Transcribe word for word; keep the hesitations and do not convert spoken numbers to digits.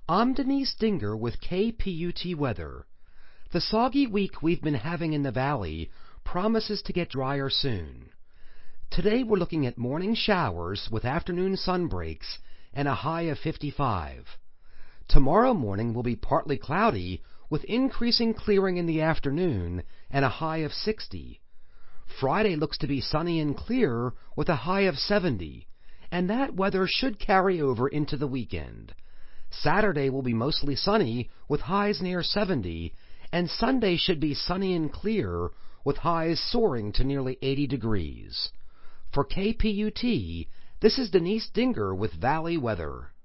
I'm Denise Dinger with K P U T Weather. The soggy week we've been having in the valley promises to get drier soon. Today we're looking at morning showers with afternoon sun breaks and a high of fifty-five. Tomorrow morning will be partly cloudy with increasing clearing in the afternoon and a high of sixty. Friday looks to be sunny and clear with a high of seventy, and that weather should carry over into the weekend. Saturday will be mostly sunny with highs near seventy, and Sunday should be sunny and clear with highs soaring to nearly eighty degrees. For K P U T, this is Denise Dinger with Valley Weather.